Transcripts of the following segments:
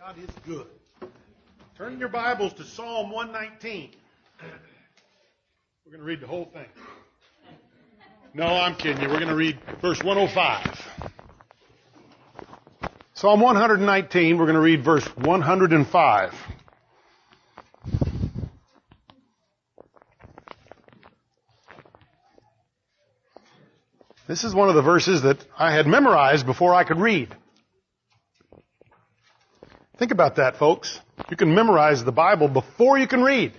God is good. Turn your Bibles to Psalm 119. We're going to read the whole thing. No, I'm kidding you. We're going to read verse 105. Psalm 119, we're going to read verse 105. This is one of the verses that I had memorized before I could read. Think about that, folks. You can memorize the Bible before you can read.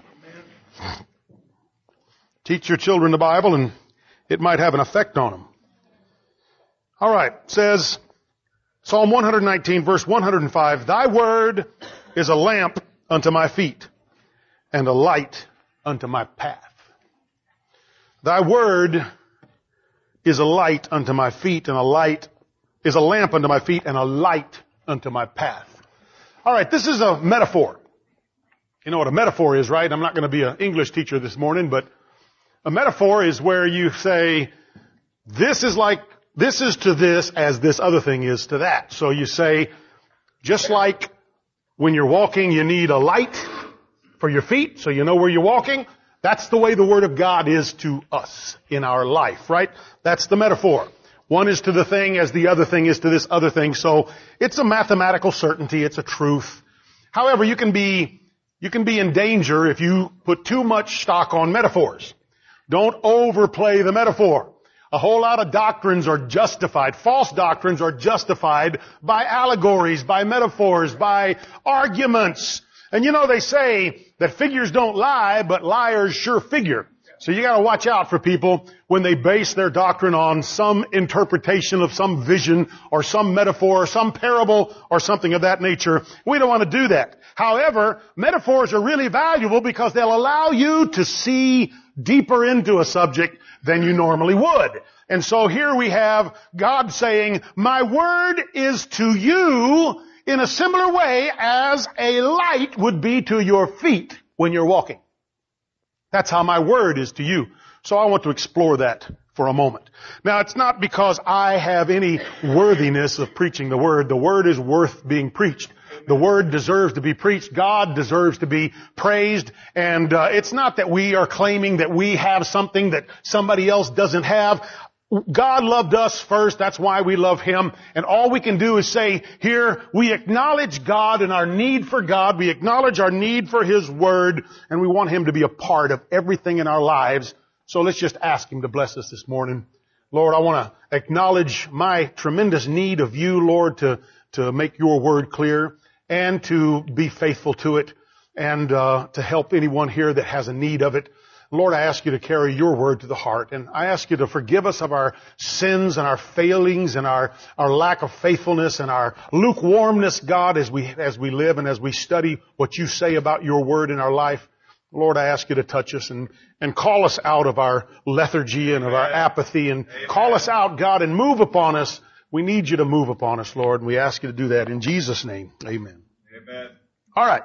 Teach your children the Bible and it might have an effect on them. All right. It says, Psalm 119 verse 105, Thy word is a lamp unto my feet and a light unto my path. Thy word is a light unto my feet and a lamp unto my feet and a light unto my path. All right, this is a metaphor. You know what a metaphor is, right? I'm not going to be an English teacher this morning, but a metaphor is where you say, this is to this as this other thing is to that. So you say, just like when you're walking, you need a light for your feet so you know where you're walking. That's the way the Word of God is to us in our life, right? That's the metaphor. One is to the thing as the other thing is to this other thing. So it's a mathematical certainty. It's a truth. However, you can be in danger if you put too much stock on metaphors. Don't overplay the metaphor. A whole lot of doctrines are justified. False doctrines are justified by allegories, by metaphors, by arguments. And you know, they say that figures don't lie, but liars sure figure. So you gotta watch out for people when they base their doctrine on some interpretation of some vision or some metaphor or some parable or something of that nature. We don't want to do that. However, metaphors are really valuable because they'll allow you to see deeper into a subject than you normally would. And so here we have God saying, my word is to you in a similar way as a light would be to your feet when you're walking. That's how my word is to you. So I want to explore that for a moment. Now, it's not because I have any worthiness of preaching the word. The word is worth being preached. The word deserves to be preached. God deserves to be praised. And it's not that we are claiming that we have something that somebody else doesn't have. God loved us first. That's why we love Him. And all we can do is say, here, we acknowledge God and our need for God. We acknowledge our need for His Word. And we want Him to be a part of everything in our lives. So let's just ask Him to bless us this morning. Lord, I want to acknowledge my tremendous need of You, Lord, to make Your Word clear and to be faithful to it and to help anyone here that has a need of it. Lord, I ask You to carry Your word to the heart. And I ask You to forgive us of our sins and our failings and our lack of faithfulness and our lukewarmness, God, as we live and as we study what You say about Your word in our life. Lord, I ask You to touch us and call us out of our lethargy and of our apathy and call us out, God, and move upon us. We need You to move upon us, Lord, and we ask You to do that in Jesus' name. Amen. Amen. All right.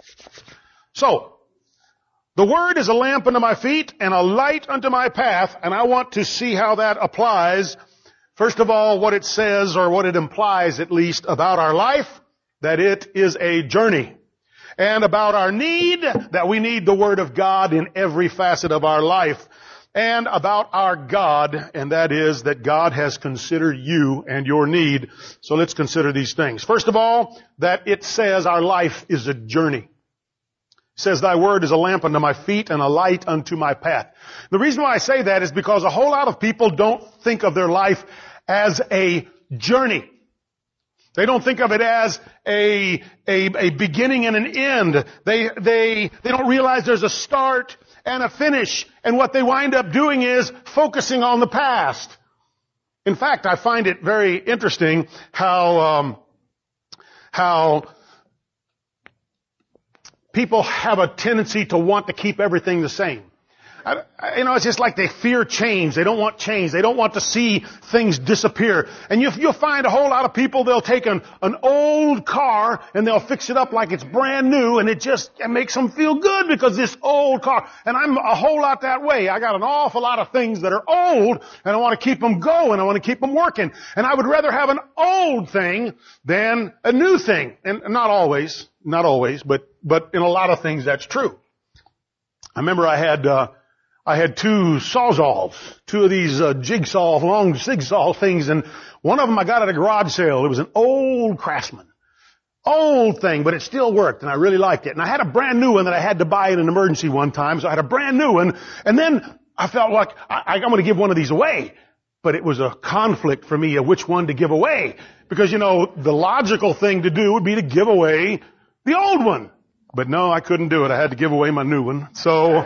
So, the word is a lamp unto my feet and a light unto my path, and I want to see how that applies. First of all, what it says, or what it implies at least, about our life, that it is a journey. And about our need, that we need the Word of God in every facet of our life. And about our God, and that is that God has considered you and your need. So let's consider these things. First of all, that it says our life is a journey. It says, Thy word is a lamp unto my feet and a light unto my path. The reason why I say that is because a whole lot of people don't think of their life as a journey. They don't think of it as a beginning and an end. They don't realize there's a start and a finish. And what they wind up doing is focusing on the past. In fact, I find it very interesting how people have a tendency to want to keep everything the same. it's just like they fear change. They don't want change. They don't want to see things disappear. And you'll find a whole lot of people, they'll take an old car and they'll fix it up like it's brand new, and it makes them feel good because this old car. And I'm a whole lot that way. I got an awful lot of things that are old, and I want to keep them going. I want to keep them working. And I would rather have an old thing than a new thing. And not always, but in a lot of things that's true. I remember I had two Sawzalls, two of these long jigsaw things, and one of them I got at a garage sale. It was an old Craftsman. Old thing, but it still worked, and I really liked it. And I had a brand new one that I had to buy in an emergency one time, so I had a brand new one, and then I felt like I'm going to give one of these away. But it was a conflict for me of which one to give away. Because, the logical thing to do would be to give away the old one. But no, I couldn't do it. I had to give away my new one. So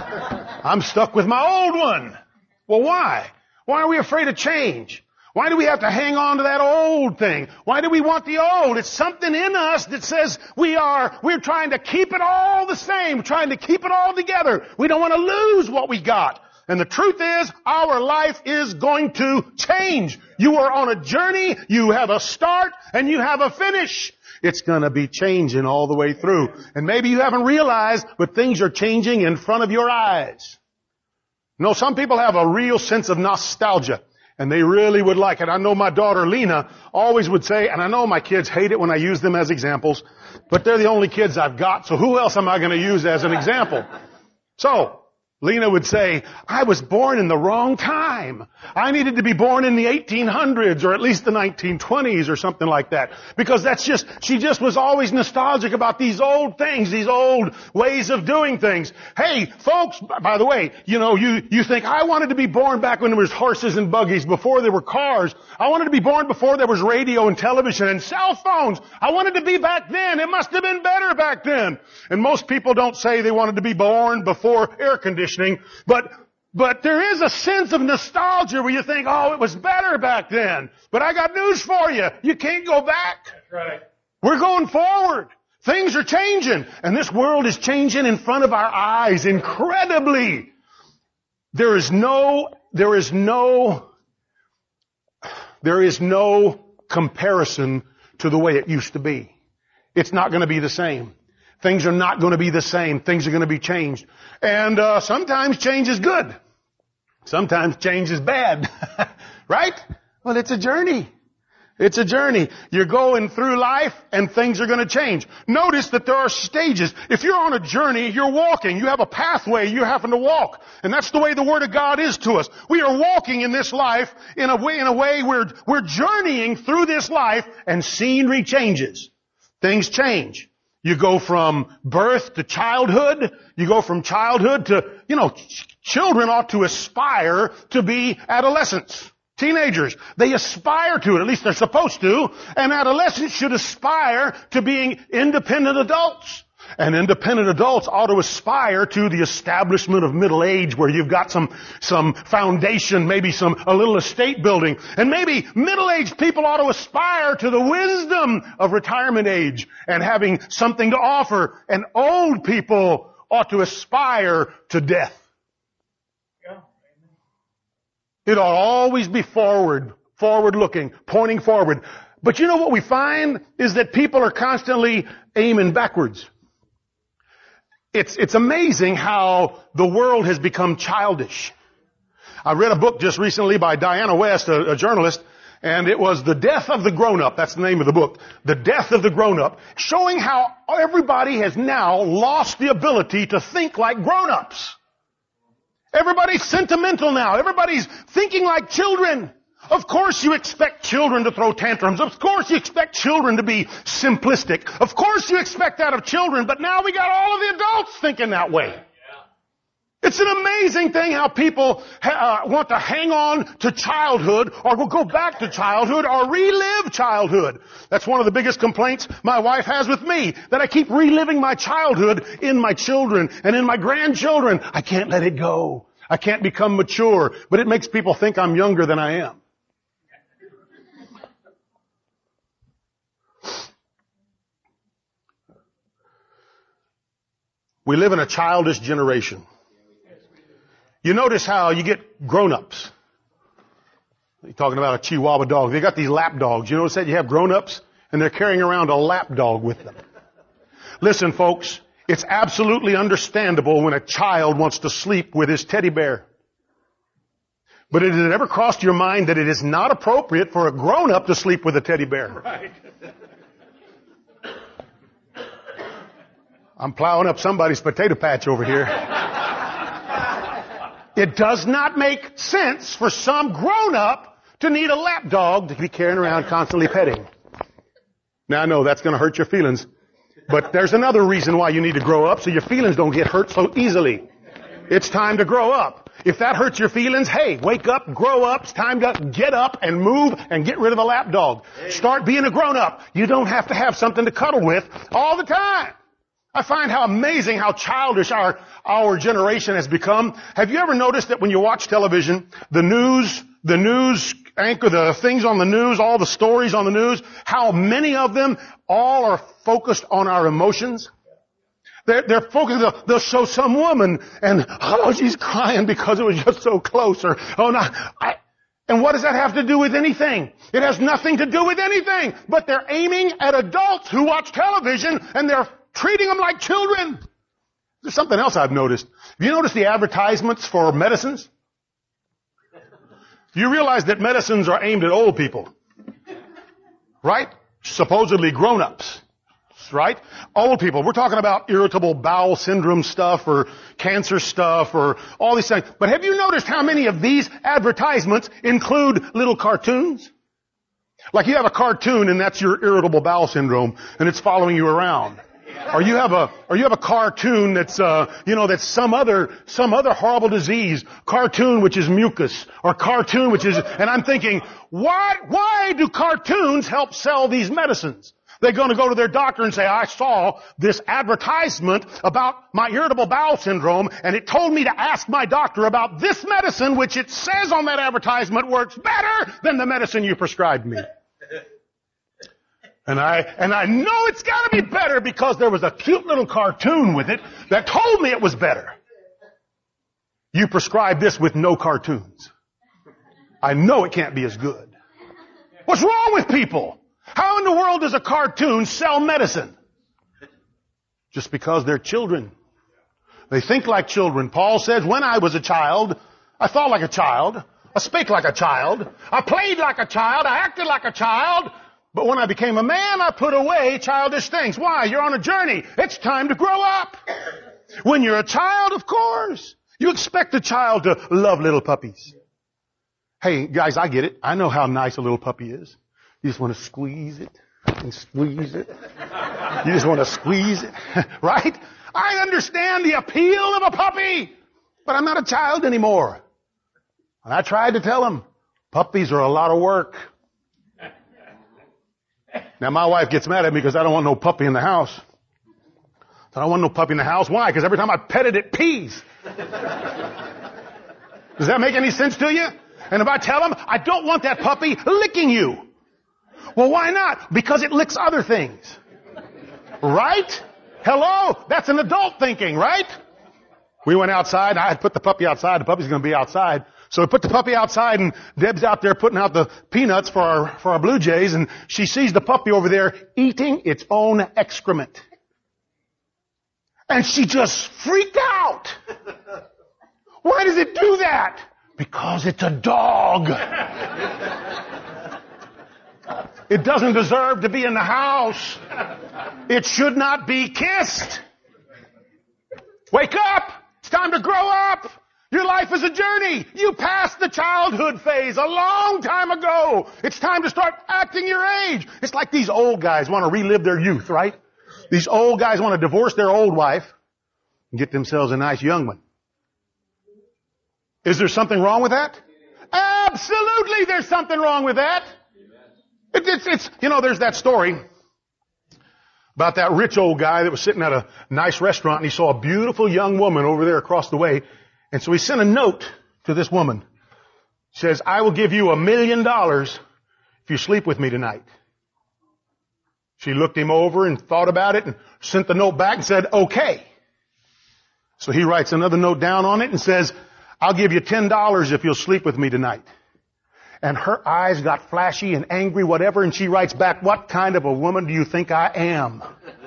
I'm stuck with my old one. Well, why? Why are we afraid of change? Why do we have to hang on to that old thing? Why do we want the old? It's something in us that says we're trying to keep it all the same, trying to keep it all together. We don't want to lose what we got. And the truth is, our life is going to change. You are on a journey, you have a start, and you have a finish. It's going to be changing all the way through. And maybe you haven't realized, but things are changing in front of your eyes. Some people have a real sense of nostalgia, and they really would like it. I know my daughter Lena always would say, and I know my kids hate it when I use them as examples, but they're the only kids I've got, so who else am I going to use as an example? So, Lena would say, I was born in the wrong time. I needed to be born in the 1800s or at least the 1920s or something like that. Because she just was always nostalgic about these old things, these old ways of doing things. Hey, folks, by the way, you think I wanted to be born back when there was horses and buggies, before there were cars. I wanted to be born before there was radio and television and cell phones. I wanted to be back then. It must have been better back then. And most people don't say they wanted to be born before air conditioning. But there is a sense of nostalgia where you think, it was better back then. But I got news for you. You can't go back. That's right. We're going forward. Things are changing. And this world is changing in front of our eyes incredibly. There is no comparison to the way it used to be. It's not going to be the same. Things are not going to be the same. Things are going to be changed. And sometimes change is good. Sometimes change is bad. Right? Well, it's a journey. It's a journey. You're going through life and things are going to change. Notice that there are stages. If you're on a journey, you're walking. You have a pathway you're having to walk. And that's the way the Word of God is to us. We are walking in this life in a way we're journeying through this life, and scenery changes. Things change. You go from birth to childhood. You go from childhood to, children ought to aspire to be adolescents. Teenagers, they aspire to it, at least they're supposed to. And adolescents should aspire to being independent adults. And independent adults ought to aspire to the establishment of middle age, where you've got some foundation, maybe a little estate building. And maybe middle-aged people ought to aspire to the wisdom of retirement age and having something to offer. And old people ought to aspire to death. Yeah. It ought always be forward looking, pointing forward. But what we find is that people are constantly aiming backwards. It's amazing how the world has become childish. I read a book just recently by Diana West, a journalist, and it was The Death of the Grown-Up. That's the name of the book. The Death of the Grown-Up, showing how everybody has now lost the ability to think like grown-ups. Everybody's sentimental now. Everybody's thinking like children. Of course you expect children to throw tantrums. Of course you expect children to be simplistic. Of course you expect that of children, but now we got all of the adults thinking that way. It's an amazing thing how people want to hang on to childhood, or will go back to childhood, or relive childhood. That's one of the biggest complaints my wife has with me, that I keep reliving my childhood in my children and in my grandchildren. I can't let it go. I can't become mature, but it makes people think I'm younger than I am. We live in a childish generation. You notice how you get grown-ups. You're talking about a Chihuahua dog. They got these lap dogs. You notice that you have grown-ups and they're carrying around a lap dog with them. Listen, folks, it's absolutely understandable when a child wants to sleep with his teddy bear. But has it ever crossed your mind that it is not appropriate for a grown-up to sleep with a teddy bear? Right. I'm plowing up somebody's potato patch over here. It does not make sense for some grown-up to need a lap dog to be carrying around constantly petting. Now I know that's going to hurt your feelings, but there's another reason why you need to grow up so your feelings don't get hurt so easily. It's time to grow up. If that hurts your feelings, hey, wake up, grow up. It's time to get up and move and get rid of the lap dog. Start being a grown-up. You don't have to have something to cuddle with all the time. I find how amazing how childish our generation has become. Have you ever noticed that when you watch television, the news anchor, the things on the news, all the stories on the news, how many of them all are focused on our emotions? They're focused, they'll show some woman and, oh, she's crying because it was just so close, or, oh no, and what does that have to do with anything? It has nothing to do with anything, but they're aiming at adults who watch television and they're treating them like children. There's something else I've noticed. Have you noticed the advertisements for medicines? You realize that medicines are aimed at old people, right? Supposedly grown-ups, right? Old people. We're talking about irritable bowel syndrome stuff or cancer stuff or all these things. But have you noticed how many of these advertisements include little cartoons? Like you have a cartoon and that's your irritable bowel syndrome and it's following you around. Or you have a cartoon that's that's some other horrible disease, cartoon which is mucus, or cartoon which is, and I'm thinking, why do cartoons help sell these medicines? They're going to go to their doctor and say, I saw this advertisement about my irritable bowel syndrome and it told me to ask my doctor about this medicine which it says on that advertisement works better than the medicine you prescribed me. And I know it's got to be better because there was a cute little cartoon with it that told me it was better. You prescribe this with no cartoons. I know it can't be as good. What's wrong with people? How in the world does a cartoon sell medicine? Just because they're children. They think like children. Paul says, when I was a child, I thought like a child. I spake like a child. I played like a child. I acted like a child. But when I became a man, I put away childish things. Why? You're on a journey. It's time to grow up. When you're a child, of course, you expect a child to love little puppies. Hey, guys, I get it. I know how nice a little puppy is. You just want to squeeze it and squeeze it. You just want to squeeze it, right? I understand the appeal of a puppy, but I'm not a child anymore. And I tried to tell him, puppies are a lot of work. Now my wife gets mad at me because I don't want no puppy in the house. I don't want no puppy in the house. Why? Because every time I pet it, it pees. Does that make any sense to you? And if I tell him, I don't want that puppy licking you. Well, why not? Because it licks other things. Right? Hello? That's an adult thinking, right? We went outside. I had put the puppy outside. The puppy's going to be outside. So we put the puppy outside and Deb's out there putting out the peanuts for our Blue Jays and she sees the puppy over there eating its own excrement. And she just freaked out. Why does it do that? Because it's a dog. It doesn't deserve to be in the house. It should not be kissed. Wake up! It's time to grow up! Your life is a journey. You passed the childhood phase a long time ago. It's time to start acting your age. It's like these old guys want to relive their youth, right? These old guys want to divorce their old wife and get themselves a nice young one. Is there something wrong with that? Absolutely there's something wrong with that. It's there's that story about that rich old guy that was sitting at a nice restaurant and he saw a beautiful young woman over there across the way. And so he sent a note to this woman. He says, I will give you $1 million if you sleep with me tonight. She looked him over and thought about it and sent the note back and said, okay. So he writes another note down on it and says, I'll give you $10 if you'll sleep with me tonight. And her eyes got flashy and angry, whatever, and she writes back, what kind of a woman do you think I am?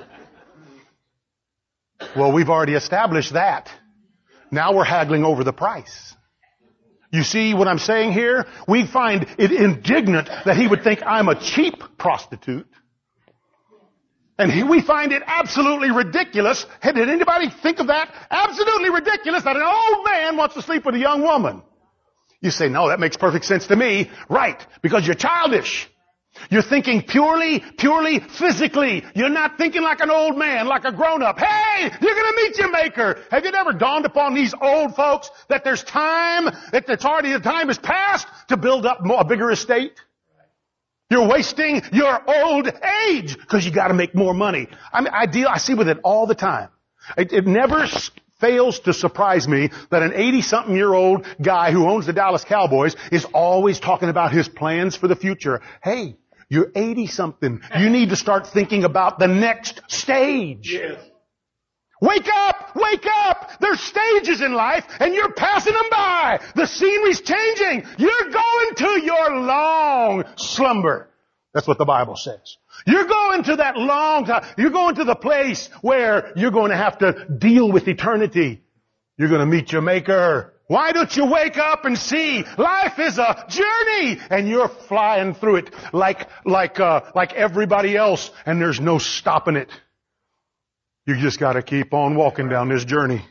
Well, we've already established that. Now we're haggling over the price. You see what I'm saying here? We find it indignant that he would think I'm a cheap prostitute. And we find it absolutely ridiculous. Hey, did anybody think of that? Absolutely ridiculous that an old man wants to sleep with a young woman. You say, no, that makes perfect sense to me. Right, because you're childish. You're thinking purely physically. You're not thinking like an old man, like a grown-up. Hey, you're going to meet your maker. Have it ever dawned upon these old folks that there's time, that it's already the time has passed to build up a bigger estate? You're wasting your old age because you got to make more money. I see with it all the time. It never fails to surprise me that an 80-something-year-old guy who owns the Dallas Cowboys is always talking about his plans for the future. Hey, you're 80-something. You need to start thinking about the next stage. Yes. Wake up! Wake up! There's stages in life and you're passing them by. The scenery's changing. You're going to your long slumber. That's what the Bible says. You're going to that long time. You're going to the place where you're going to have to deal with eternity. You're going to meet your Maker. Why don't you wake up and see life is a journey and you're flying through it like everybody else and there's no stopping it. You just got to keep on walking down this journey.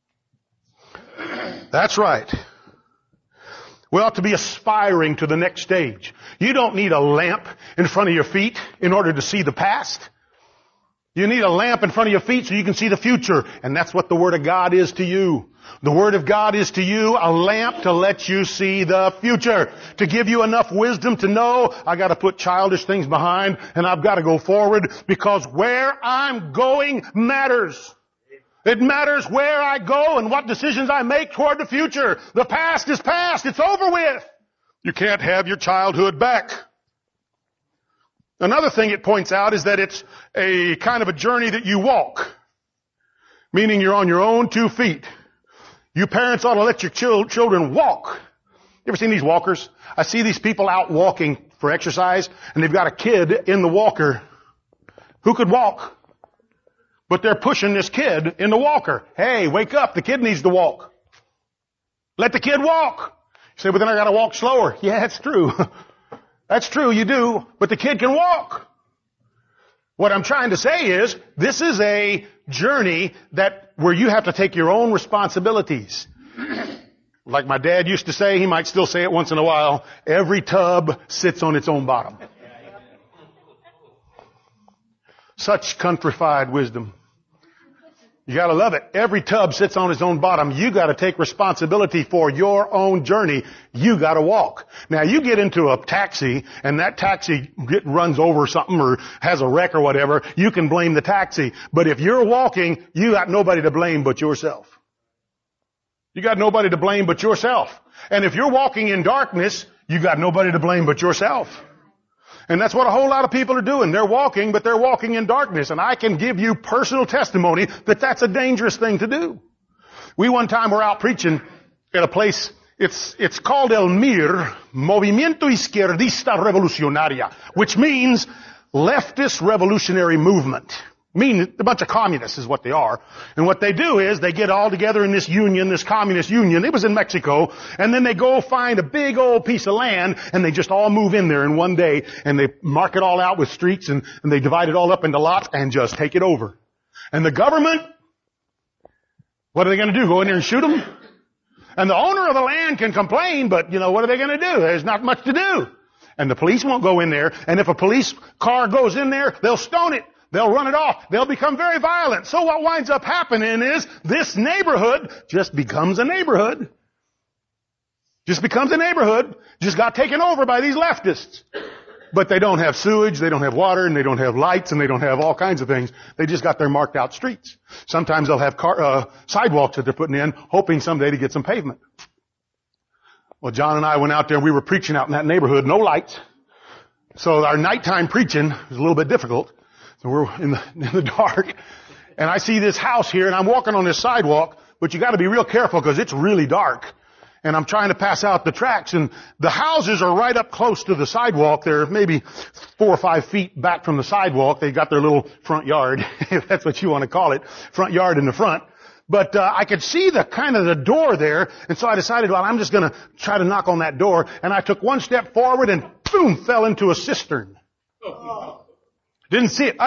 That's right. We ought to be aspiring to the next stage. You don't need a lamp in front of your feet in order to see the past. You need a lamp in front of your feet so you can see the future. And that's what the Word of God is to you. The Word of God is to you a lamp to let you see the future. To give you enough wisdom to know I got to put childish things behind and I've got to go forward because where I'm going matters. It matters where I go and what decisions I make toward the future. The past is past. It's over with. You can't have your childhood back. Another thing it points out is that it's a kind of a journey that you walk, meaning you're on your own 2 feet. You parents ought to let your children walk. You ever seen these walkers? I see these people out walking for exercise, and they've got a kid in the walker who could walk. But they're pushing this kid in the walker. Hey, wake up. The kid needs to walk. Let the kid walk. You say, but then I got to walk slower. Yeah, that's true. That's true, you do. But the kid can walk. What I'm trying to say is, this is a journey where you have to take your own responsibilities. Like my dad used to say, he might still say it once in a while, every tub sits on its own bottom. Such countrified wisdom. You gotta love it. Every tub sits on its own bottom. You gotta take responsibility for your own journey. You gotta walk. Now you get into a taxi and that taxi runs over something or has a wreck or whatever, you can blame the taxi. But if you're walking, you got nobody to blame but yourself. You got nobody to blame but yourself. And if you're walking in darkness, you got nobody to blame but yourself. And that's what a whole lot of people are doing. They're walking, but they're walking in darkness. And I can give you personal testimony that that's a dangerous thing to do. We one time were out preaching at a place, it's called El Mir, Movimiento Izquierdista Revolucionaria, which means leftist revolutionary movement. A bunch of communists is what they are. And what they do is they get all together in this union, this communist union. It was in Mexico. And then they go find a big old piece of land and they just all move in there in one day and they mark it all out with streets and they divide it all up into lots and just take it over. And the government, what are they going to do? Go in there and shoot them? And the owner of the land can complain, but what are they going to do? There's not much to do. And the police won't go in there. And if a police car goes in there, they'll stone it. They'll run it off. They'll become very violent. So what winds up happening is this neighborhood just becomes a neighborhood. Just becomes a neighborhood. Just got taken over by these leftists. But they don't have sewage, they don't have water, and they don't have lights, and they don't have all kinds of things. They just got their marked out streets. Sometimes they'll have sidewalks that they're putting in, hoping someday to get some pavement. Well, John and I went out there and we were preaching out in that neighborhood, no lights. So our nighttime preaching was a little bit difficult. So we're in the dark. And I see this house here and I'm walking on this sidewalk, but you gotta be real careful because it's really dark. And I'm trying to pass out the tracks, and the houses are right up close to the sidewalk. They're maybe 4 or 5 feet back from the sidewalk. They got their little front yard, if that's what you want to call it, front yard in the front. But I could see the door there, and so I decided, well, I'm just going to try to knock on that door. And I took one step forward and boom, fell into a cistern. Didn't see it.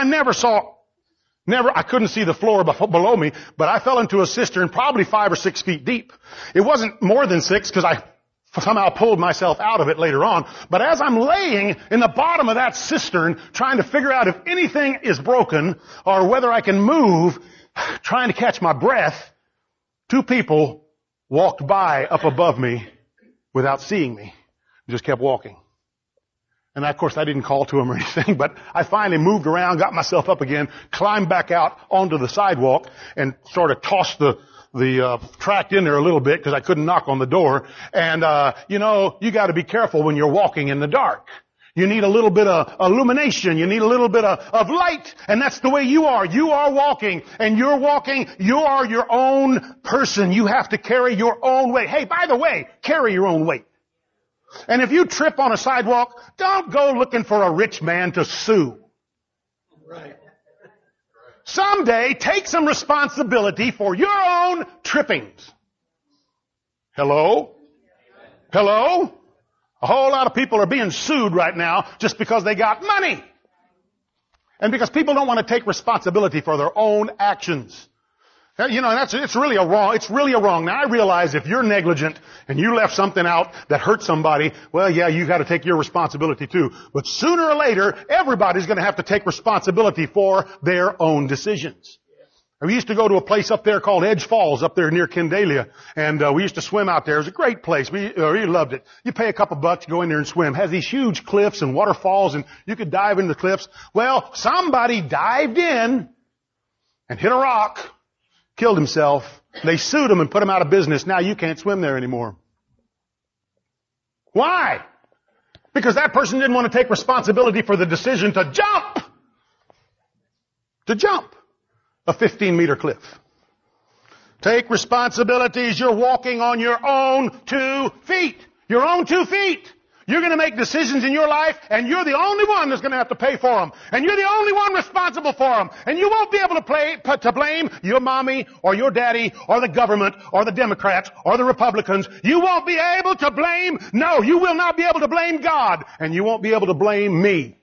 I couldn't see the floor below me, but I fell into a cistern probably 5 or 6 feet deep. It wasn't more than 6 because I somehow pulled myself out of it later on. But as I'm laying in the bottom of that cistern, trying to figure out if anything is broken or whether I can move, trying to catch my breath, 2 people walked by up above me without seeing me. Just kept walking. And of course I didn't call to them or anything, but I finally moved around, got myself up again, climbed back out onto the sidewalk and sort of tossed the tract in there a little bit because I couldn't knock on the door. And, you got to be careful when you're walking in the dark. You need a little bit of illumination. You need a little bit of light. And that's the way you are. You are walking, and you're walking. You are your own person. You have to carry your own weight. Hey, by the way, carry your own weight. And if you trip on a sidewalk, don't go looking for a rich man to sue. Right. Someday, take some responsibility for your own trippings. Hello? Hello? A whole lot of people are being sued right now just because they got money. And because people don't want to take responsibility for their own actions. It's really a wrong. Now I realize if you're negligent and you left something out that hurt somebody, well, yeah, you got to take your responsibility too. But sooner or later, everybody's going to have to take responsibility for their own decisions. We used to go to a place up there called Edge Falls up there near Kendalia, and we used to swim out there. It was a great place. We loved it. You pay a couple bucks to go in there and swim. It has these huge cliffs and waterfalls, and you could dive into the cliffs. Well, somebody dived in and hit a rock, killed himself. They sued him and put him out of business. Now you can't swim there anymore. Why? Because that person didn't want to take responsibility for the decision to jump. A 15-meter cliff. Take responsibilities. You're walking on your own 2 feet. Your own 2 feet. You're going to make decisions in your life, and you're the only one that's going to have to pay for them. And you're the only one responsible for them. And you won't be able to blame your mommy or your daddy or the government or the Democrats or the Republicans. You won't be able to blame, no, you will not be able to blame God. And you won't be able to blame me.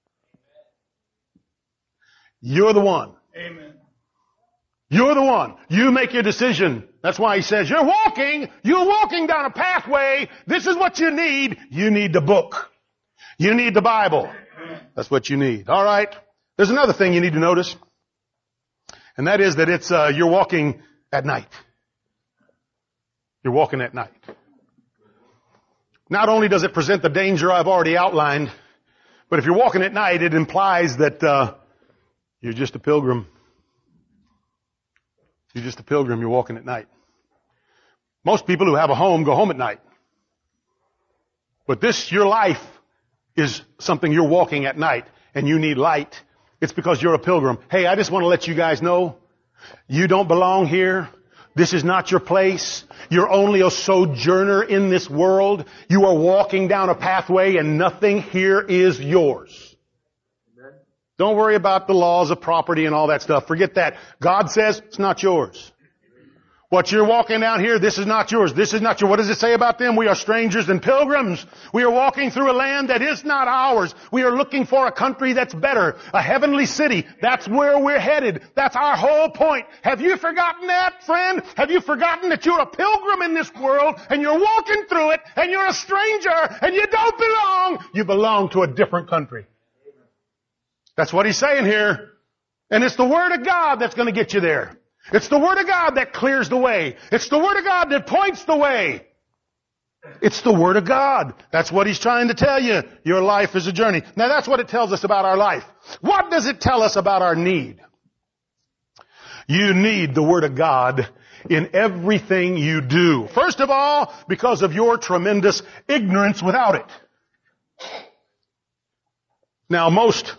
You're the one. Amen. You're the one. You make your decision. That's why he says, you're walking down a pathway. This is what you need. You need the book. You need the Bible. That's what you need. All right. There's another thing you need to notice. And that is that it's, you're walking at night. You're walking at night. Not only does it present the danger I've already outlined, but if you're walking at night, it implies that, you're just a pilgrim. You're just a pilgrim. You're walking at night. Most people who have a home go home at night. But your life is something you're walking at night, and you need light. It's because you're a pilgrim. Hey, I just want to let you guys know, you don't belong here. This is not your place. You're only a sojourner in this world. You are walking down a pathway, and nothing here is yours. Don't worry about the laws of property and all that stuff. Forget that. God says it's not yours. What you're walking down here, this is not yours. This is not yours. What does it say about them? We are strangers and pilgrims. We are walking through a land that is not ours. We are looking for a country that's better. A heavenly city. That's where we're headed. That's our whole point. Have you forgotten that, friend? Have you forgotten that you're a pilgrim in this world and you're walking through it and you're a stranger and you don't belong? You belong to a different country. That's what he's saying here. And it's the Word of God that's going to get you there. It's the Word of God that clears the way. It's the Word of God that points the way. It's the Word of God. That's what he's trying to tell you. Your life is a journey. Now that's what it tells us about our life. What does it tell us about our need? You need the Word of God in everything you do. First of all, because of your tremendous ignorance without it. Now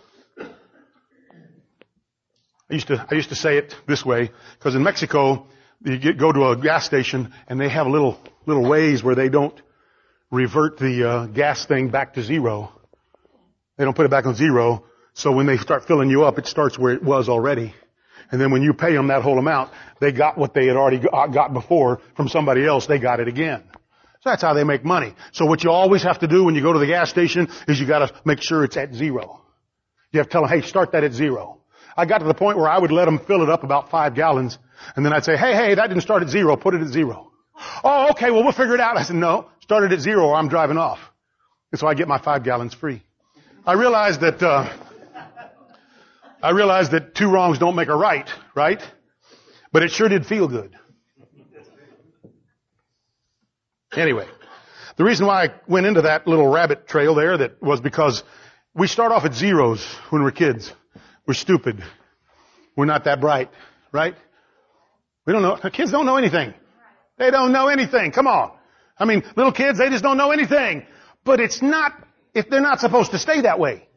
I used to say it this way, because in Mexico, go to a gas station and they have little ways where they don't revert the gas thing back to zero. They don't put it back on zero. So when they start filling you up, it starts where it was already. And then when you pay them that whole amount, they got what they had already got before from somebody else. They got it again. So that's how they make money. So what you always have to do when you go to the gas station is you got to make sure it's at zero. You have to tell them, hey, start that at zero. I got to the point where I would let them fill it up about 5 gallons. And then I'd say, hey, that didn't start at zero. Put it at zero. Oh, okay, well, we'll figure it out. I said, no, start it at zero or I'm driving off. And so I get my 5 gallons free. I realized that 2 wrongs don't make a right? But it sure did feel good. Anyway, the reason why I went into that little rabbit trail there that was because we start off at zeros when we're kids. We're stupid. We're not that bright, right? We don't know. Kids don't know anything. They don't know anything. Come on. I mean, little kids, they just don't know anything. But it's not, if they're not supposed to stay that way.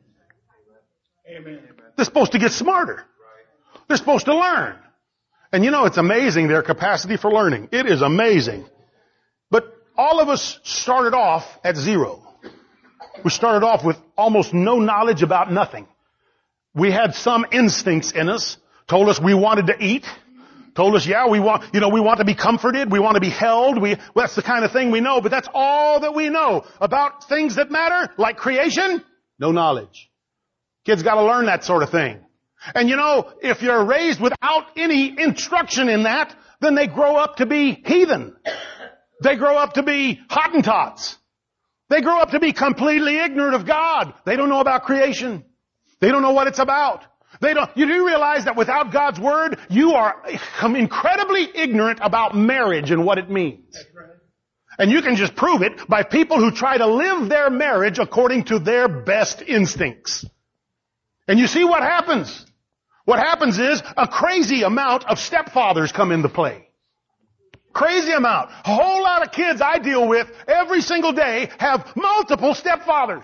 Amen. They're supposed to get smarter. They're supposed to learn. And you know, it's amazing, their capacity for learning. It is amazing. But all of us started off at zero. We started off with almost no knowledge about nothing. We had some instincts in us, told us we wanted to eat, told us, we want to be comforted, we want to be held, that's the kind of thing we know, but that's all that we know about things that matter, like creation, no knowledge. Kids gotta learn that sort of thing. And if you're raised without any instruction in that, then they grow up to be heathen. They grow up to be Hottentots. They grow up to be completely ignorant of God. They don't know about creation. They don't know what it's about. You do realize that without God's Word, you are incredibly ignorant about marriage and what it means. And you can just prove it by people who try to live their marriage according to their best instincts. And you see what happens. What happens is a crazy amount of stepfathers come into play. Crazy amount. A whole lot of kids I deal with every single day have multiple stepfathers.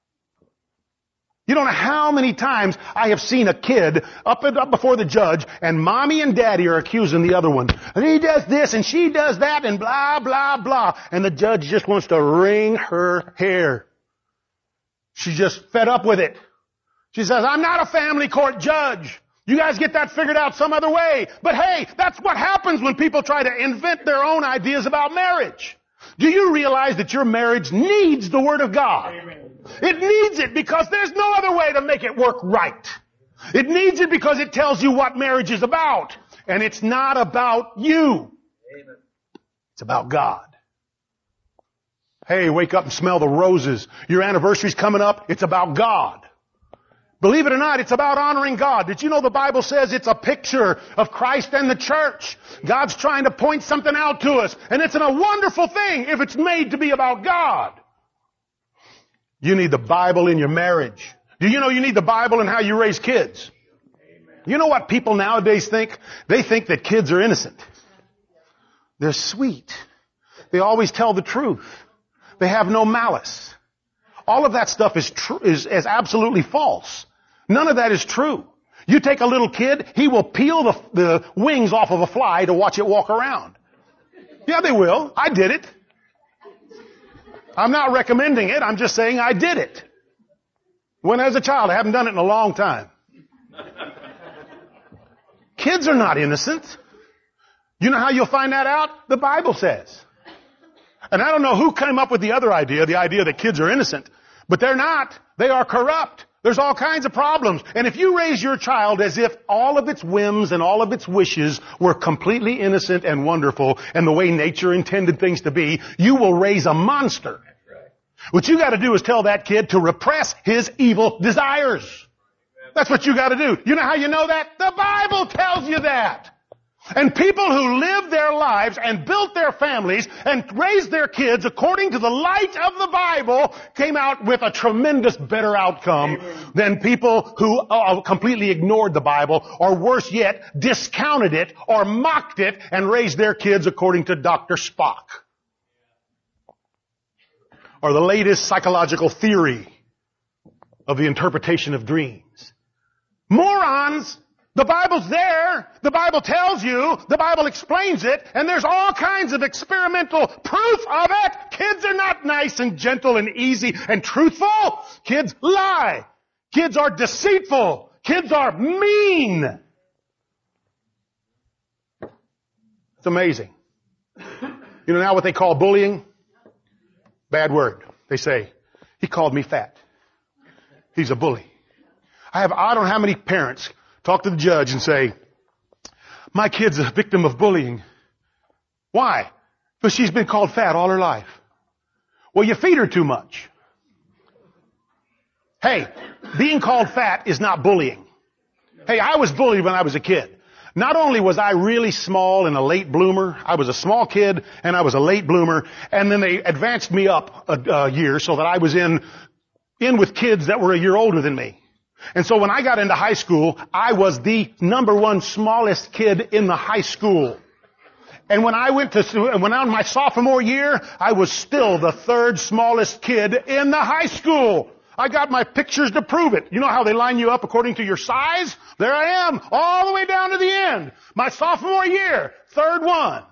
You don't know how many times I have seen a kid up before the judge and mommy and daddy are accusing the other one. And he does this and she does that and blah, blah, blah. And the judge just wants to wring her hair. She's just fed up with it. She says, I'm not a family court judge. You guys get that figured out some other way. But hey, that's what happens when people try to invent their own ideas about marriage. Do you realize that your marriage needs the Word of God? Amen. It needs it because there's no other way to make it work right. It needs it because it tells you what marriage is about. And it's not about you. Amen. It's about God. Hey, wake up and smell the roses. Your anniversary's coming up. It's about God. Believe it or not, it's about honoring God. Did you know the Bible says it's a picture of Christ and the church? God's trying to point something out to us. And it's a wonderful thing if it's made to be about God. You need the Bible in your marriage. Do you know you need the Bible in how you raise kids? Amen. You know what people nowadays think? They think that kids are innocent. They're sweet. They always tell the truth. They have no malice. All of that stuff is absolutely false. None of that is true. You take a little kid, he will peel the wings off of a fly to watch it walk around. Yeah, they will. I did it. I'm not recommending it. I'm just saying I did it. When as a child, I haven't done it in a long time. Kids are not innocent. You know how you'll find that out? The Bible says. And I don't know who came up with the other idea, the idea that kids are innocent. But they're not. They are corrupt. There's all kinds of problems. And if you raise your child as if all of its whims and all of its wishes were completely innocent and wonderful and the way nature intended things to be, you will raise a monster. What you got to do is tell that kid to repress his evil desires. That's what you got to do. You know how you know that? The Bible tells you that. And people who lived their lives and built their families and raised their kids according to the light of the Bible came out with a tremendous better outcome than people who completely ignored the Bible, or worse yet, discounted it or mocked it and raised their kids according to Dr. Spock. Or the latest psychological theory of the interpretation of dreams. Morons! The Bible's there. The Bible tells you. The Bible explains it. And there's all kinds of experimental proof of it. Kids are not nice and gentle and easy and truthful. Kids lie. Kids are deceitful. Kids are mean. It's amazing. You know now what they call bullying? Bad word. They say, he called me fat. He's a bully. I don't know how many parents talk to the judge and say, my kid's a victim of bullying. Why? Because she's been called fat all her life. Well, you feed her too much. Hey, being called fat is not bullying. Hey, I was bullied when I was a kid. Not only was I really small and a late bloomer, I was a small kid and I was a late bloomer, and then they advanced me up a year so that I was in with kids that were a year older than me. And so when I got into high school, I was the number one smallest kid in the high school. And when I went on my sophomore year, I was still the third smallest kid in the high school. I got my pictures to prove it. You know how they line you up according to your size? There I am, all the way down to the end. My sophomore year, third one.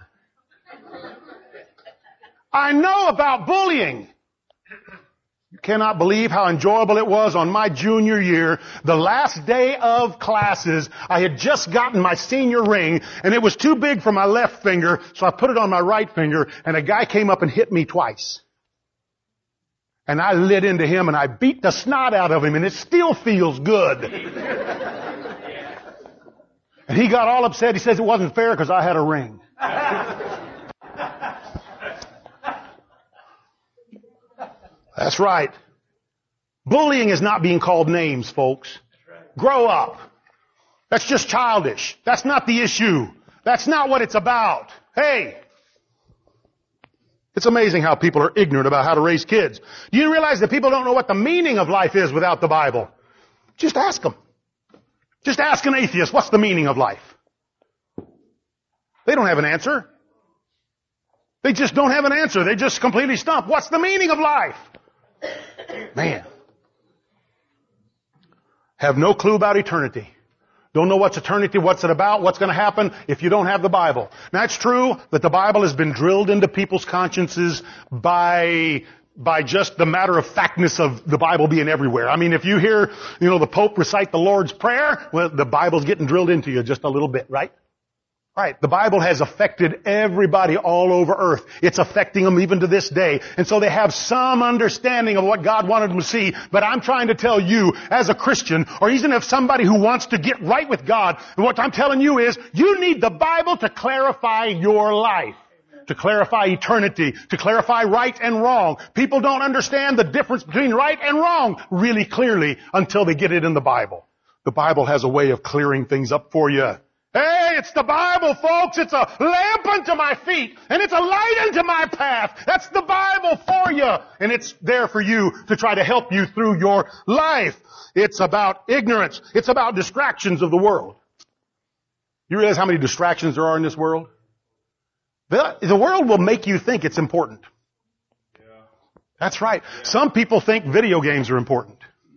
I know about bullying. You cannot believe how enjoyable it was on my junior year. The last day of classes, I had just gotten my senior ring, and it was too big for my left finger, so I put it on my right finger, and a guy came up and hit me twice. And I lit into him, and I beat the snot out of him, and it still feels good. And he got all upset. He says it wasn't fair because I had a ring. That's right. Bullying is not being called names, folks. Grow up. That's just childish. That's not the issue. That's not what it's about. Hey, it's amazing how people are ignorant about how to raise kids. Do you realize that people don't know what the meaning of life is without the Bible? Just ask them. Just ask an atheist, what's the meaning of life? They don't have an answer. They just don't have an answer. They just completely stumped. What's the meaning of life? Man. Have no clue about eternity. Don't know what's eternity, what's it about, what's going to happen if you don't have the Bible. Now it's true that the Bible has been drilled into people's consciences by just the matter of factness of the Bible being everywhere. I mean, if you hear, the Pope recite the Lord's Prayer, well, the Bible's getting drilled into you just a little bit, right? Right. The Bible has affected everybody all over earth. It's affecting them even to this day. And so they have some understanding of what God wanted them to see. But I'm trying to tell you, as a Christian, or even if somebody who wants to get right with God, what I'm telling you is, you need the Bible to clarify your life. To clarify eternity, to clarify right and wrong. People don't understand the difference between right and wrong really clearly until they get it in the Bible. The Bible has a way of clearing things up for you. Hey, it's the Bible, folks. It's a lamp unto my feet, and it's a light unto my path. That's the Bible for you, and it's there for you to try to help you through your life. It's about ignorance. It's about distractions of the world. You realize how many distractions there are in this world? The world will make you think it's important. Yeah. That's right. Yeah. Some people think video games are important.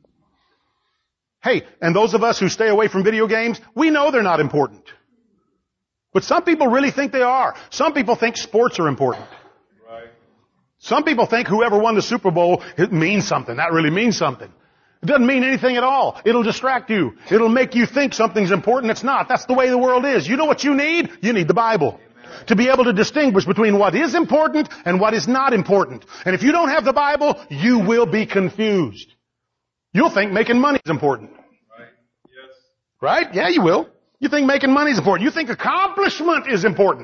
Hey, and those of us who stay away from video games, we know they're not important. But some people really think they are. Some people think sports are important. Right. Some people think whoever won the Super Bowl, it means something. That really means something. It doesn't mean anything at all. It'll distract you. It'll make you think something's important. It's not. That's the way the world is. You know what you need? You need the Bible. To be able to distinguish between what is important and what is not important. And if you don't have the Bible, you will be confused. You'll think making money is important. Right. Yes. Right? Yeah, you will. You think making money is important. You think accomplishment is important.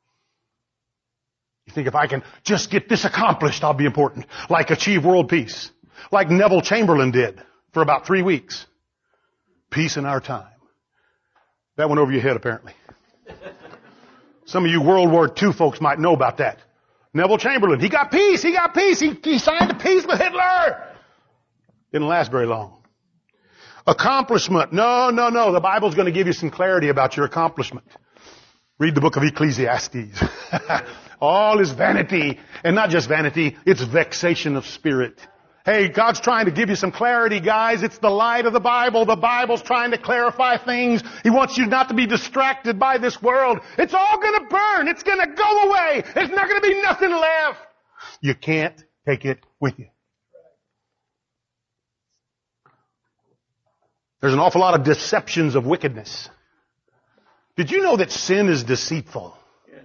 You think if I can just get this accomplished, I'll be important. Like achieve world peace. Like Neville Chamberlain did for about 3 weeks. Peace in our time. That went over your head apparently. Some of you World War II folks might know about that. Neville Chamberlain, he got peace. He signed a peace with Hitler. Didn't last very long. Accomplishment. No. The Bible's going to give you some clarity about your accomplishment. Read the book of Ecclesiastes. All is vanity. And not just vanity, it's vexation of spirit. Hey, God's trying to give you some clarity, guys. It's the light of the Bible. The Bible's trying to clarify things. He wants you not to be distracted by this world. It's all going to burn. It's going to go away. There's not going to be nothing left. You can't take it with you. There's an awful lot of deceptions of wickedness. Did you know that sin is deceitful? Yes.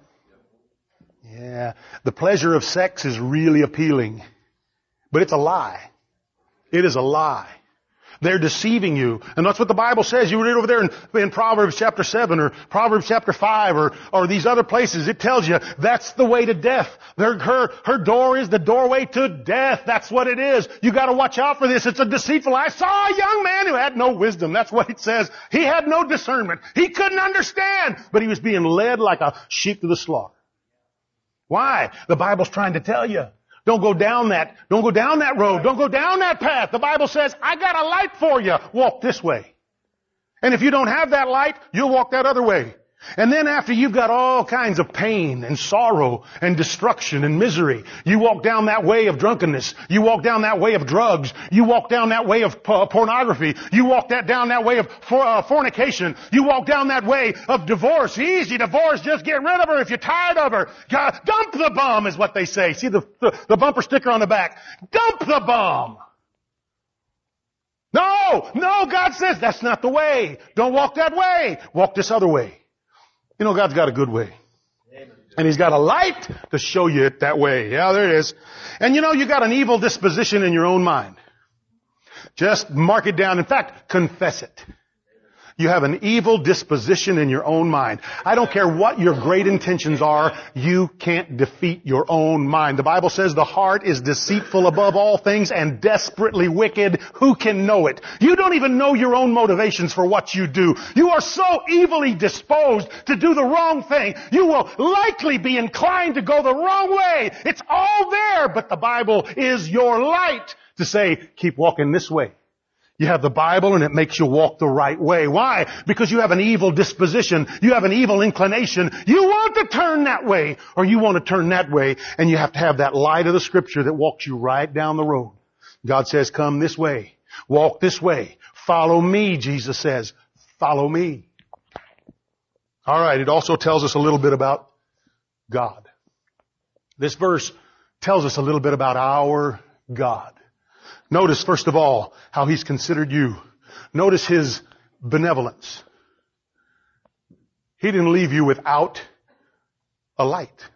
Yeah. The pleasure of sex is really appealing. But it's a lie. It is a lie. They're deceiving you. And that's what the Bible says. You read over there in Proverbs chapter 7 or Proverbs chapter 5 or these other places. It tells you that's the way to death. Her door is the doorway to death. That's what it is. You got to watch out for this. It's a deceitful. I saw a young man who had no wisdom. That's what it says. He had no discernment. He couldn't understand. But he was being led like a sheep to the slaughter. Why? The Bible's trying to tell you. Don't go down that road. Don't go down that path. The Bible says, I got a light for you. Walk this way. And if you don't have that light, you'll walk that other way. And then after you've got all kinds of pain and sorrow and destruction and misery, you walk down that way of drunkenness. You walk down that way of drugs. You walk down that way of pornography. You walk down that way of fornication. You walk down that way of divorce. Easy divorce. Just get rid of her if you're tired of her. God, dump the bum is what they say. See the bumper sticker on the back. Dump the bum. No, God says that's not the way. Don't walk that way. Walk this other way. You know, God's got a good way. And He's got a light to show you it that way. Yeah, there it is. And you know, you got an evil disposition in your own mind. Just mark it down. In fact, confess it. You have an evil disposition in your own mind. I don't care what your great intentions are, you can't defeat your own mind. The Bible says the heart is deceitful above all things and desperately wicked. Who can know it? You don't even know your own motivations for what you do. You are so evilly disposed to do the wrong thing. You will likely be inclined to go the wrong way. It's all there, but the Bible is your light to say, keep walking this way. You have the Bible and it makes you walk the right way. Why? Because you have an evil disposition. You have an evil inclination. You want to turn that way or you want to turn that way, and you have to have that light of the Scripture that walks you right down the road. God says, come this way. Walk this way. Follow me, Jesus says. Follow me. All right. It also tells us a little bit about God. This verse tells us a little bit about our God. Notice, first of all, how He's considered you. Notice His benevolence. He didn't leave you without a light.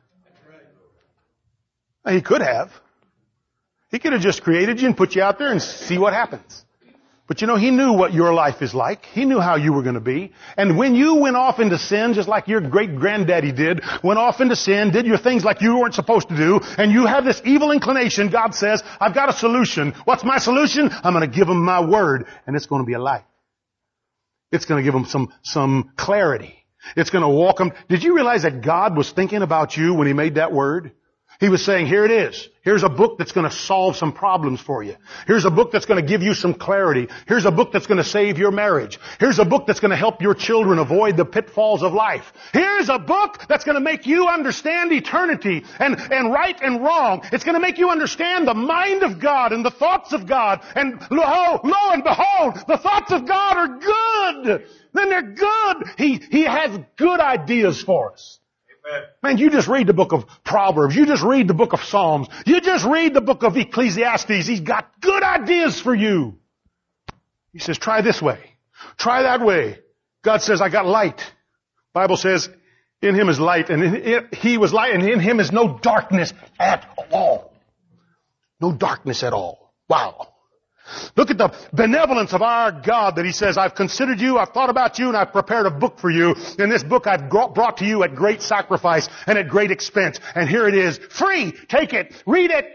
Now, He could have. He could have just created you and put you out there and see what happens. But you know, He knew what your life is like. He knew how you were going to be. And when you went off into sin, just like your great-granddaddy did, went off into sin, did your things like you weren't supposed to do, and you have this evil inclination, God says, I've got a solution. What's my solution? I'm going to give them my word, and it's going to be a light. It's going to give them some clarity. It's going to walk them. Did you realize that God was thinking about you when He made that word? He was saying, here it is. Here's a book that's going to solve some problems for you. Here's a book that's going to give you some clarity. Here's a book that's going to save your marriage. Here's a book that's going to help your children avoid the pitfalls of life. Here's a book that's going to make you understand eternity and right and wrong. It's going to make you understand the mind of God and the thoughts of God. And lo and behold, the thoughts of God are good. Then they're good. He has good ideas for us. Man, you just read the book of Proverbs. You just read the book of Psalms. You just read the book of Ecclesiastes. He's got good ideas for you. He says, try this way. Try that way. God says, I got light. Bible says, in Him is light, and He was light, and in Him is no darkness at all. No darkness at all. Wow. Look at the benevolence of our God that He says, I've considered you, I've thought about you, and I've prepared a book for you. And this book I've brought to you at great sacrifice and at great expense. And here it is, free. Take it, read it,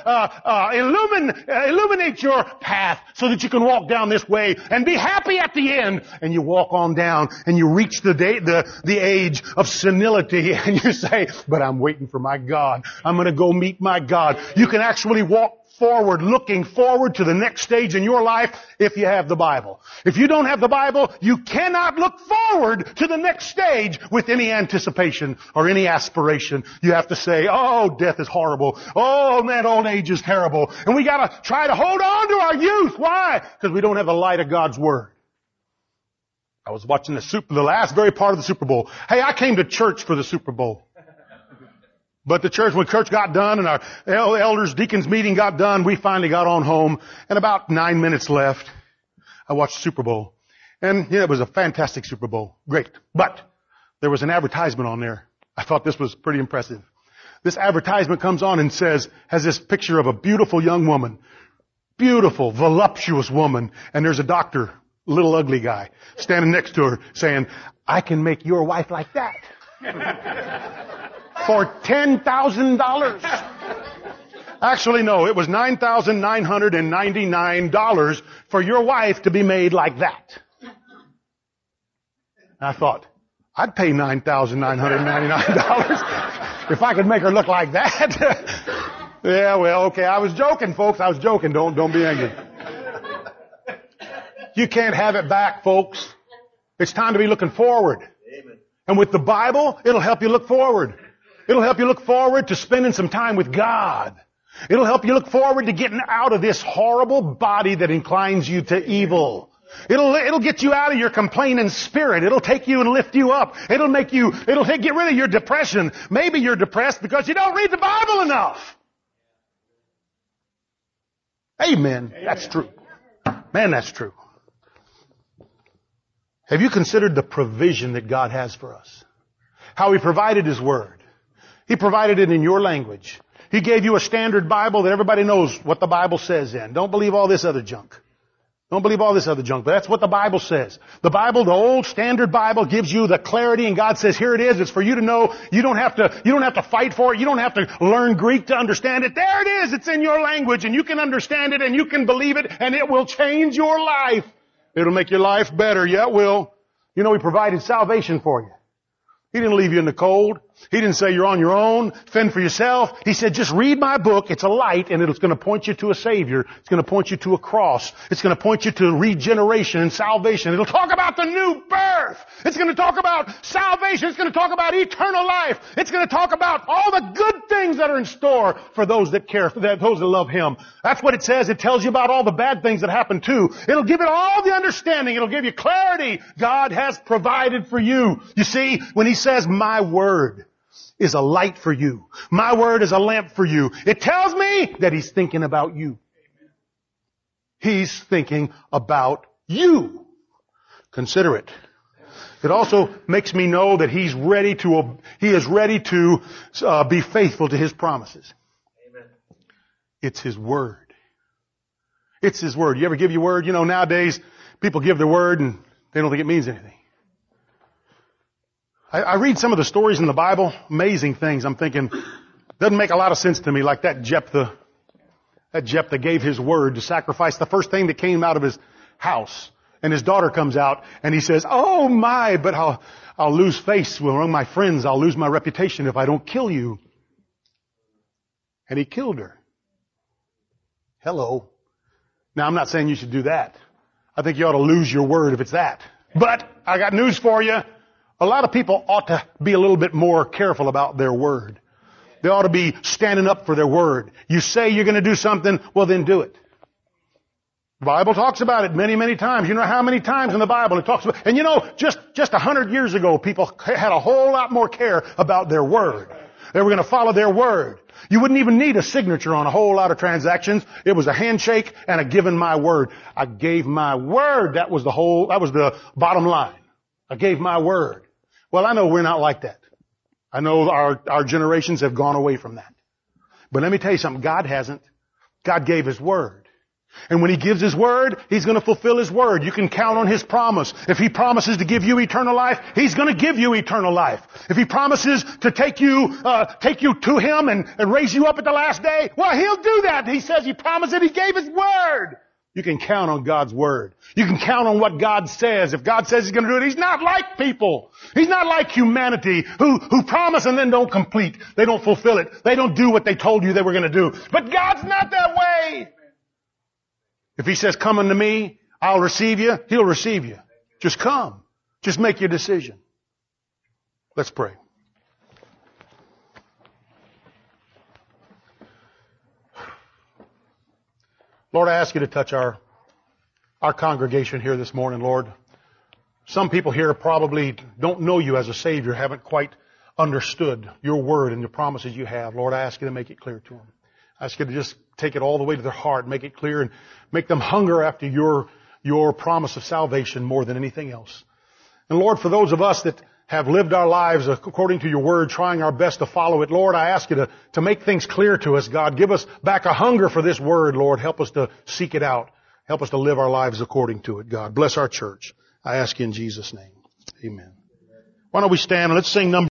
illuminate your path so that you can walk down this way and be happy at the end. And you walk on down and you reach the age of senility and you say, but I'm waiting for my God. I'm going to go meet my God. You can actually walk forward, looking forward to the next stage in your life if you have the Bible. If you don't have the Bible, you cannot look forward to the next stage with any anticipation or any aspiration. You have to say, oh, death is horrible. Oh, man, old age is terrible. And we gotta try to hold on to our youth. Why? Because we don't have the light of God's Word. I was watching the last very part of the Super Bowl. Hey, I came to church for the Super Bowl. But when church got done and our elders, deacons meeting got done, we finally got on home and about 9 minutes left. I watched the Super Bowl. And yeah, it was a fantastic Super Bowl. Great. But there was an advertisement on there. I thought this was pretty impressive. This advertisement comes on and has this picture of a beautiful young woman. Beautiful, voluptuous woman. And there's a doctor, little ugly guy, standing next to her saying, I can make your wife like that. For $10,000. Actually, no, it was $9,999 for your wife to be made like that. I thought, I'd pay $9,999 if I could make her look like that. Yeah, well, okay, I was joking, folks. I was joking. Don't be angry. You can't have it back, folks. It's time to be looking forward. Amen. And with the Bible, it'll help you look forward. It'll help you look forward to spending some time with God. It'll help you look forward to getting out of this horrible body that inclines you to evil. It'll get you out of your complaining spirit. It'll take you and lift you up. It'll get rid of your depression. Maybe you're depressed because you don't read the Bible enough. Amen. That's true. Man, that's true. Have you considered the provision that God has for us? How He provided His Word. He provided it in your language. He gave you a standard Bible that everybody knows what the Bible says in. Don't believe all this other junk. Don't believe all this other junk, but that's what the Bible says. The Bible, the old standard Bible, gives you the clarity, and God says, here it is. It's for you to know. You don't have to fight for it. You don't have to learn Greek to understand it. There it is. It's in your language, and you can understand it, and you can believe it, and it will change your life. It'll make your life better. Yeah, it will. You know, He provided salvation for you. He didn't leave you in the cold. He didn't say you're on your own, fend for yourself. He said, just read my book. It's a light, and it's going to point you to a Savior. It's going to point you to a cross. It's going to point you to regeneration and salvation. It'll talk about the new birth. It's going to talk about salvation. It's going to talk about eternal life. It's going to talk about all the good things that are in store for those that care, for those that love Him. That's what it says. It tells you about all the bad things that happen too. It'll give it all the understanding. It'll give you clarity. God has provided for you. You see, when He says, my Word is a light for you. My Word is a lamp for you. It tells me that He's thinking about you. He's thinking about you. Consider it. It also makes me know that He is ready to be faithful to His promises. Amen. It's His Word. It's His Word. You ever give your word? You know, nowadays people give their word and they don't think it means anything. I read some of the stories in the Bible, amazing things. I'm thinking, doesn't make a lot of sense to me, like that Jephthah gave his word to sacrifice the first thing that came out of his house. And his daughter comes out and he says, oh my, but I'll lose face among my friends. I'll lose my reputation if I don't kill you. And he killed her. Hello. Now I'm not saying you should do that. I think you ought to lose your word if it's that. But I got news for you. A lot of people ought to be a little bit more careful about their word. They ought to be standing up for their word. You say you're going to do something, well then do it. The Bible talks about it many, many times. You know how many times in the Bible it talks about, and you know, just 100 years ago, people had a whole lot more care about their word. They were going to follow their word. You wouldn't even need a signature on a whole lot of transactions. It was a handshake and a given my word. I gave my word. That was the bottom line. I gave my word. Well, I know we're not like that. I know our generations have gone away from that. But let me tell you something. God hasn't. God gave His word. And when He gives His word, He's going to fulfill His word. You can count on His promise. If He promises to give you eternal life, He's going to give you eternal life. If He promises to take you to Him and raise you up at the last day, well, He'll do that. He says He promised it. He gave His word. You can count on God's Word. You can count on what God says. If God says He's going to do it, He's not like people. He's not like humanity who promise and then don't complete. They don't fulfill it. They don't do what they told you they were going to do. But God's not that way. If He says, come unto me, I'll receive you, He'll receive you. Just come. Just make your decision. Let's pray. Lord, I ask you to touch our congregation here this morning, Lord. Some people here probably don't know you as a Savior, haven't quite understood your word and the promises you have. Lord, I ask you to make it clear to them. I ask you to just take it all the way to their heart, make it clear, and make them hunger after your promise of salvation more than anything else. And Lord, for those of us that have lived our lives according to your word, trying our best to follow it, Lord, I ask you to make things clear to us, God. Give us back a hunger for this word, Lord. Help us to seek it out. Help us to live our lives according to it, God. Bless our church. I ask you in Jesus' name. Amen. Why don't we stand and let's sing number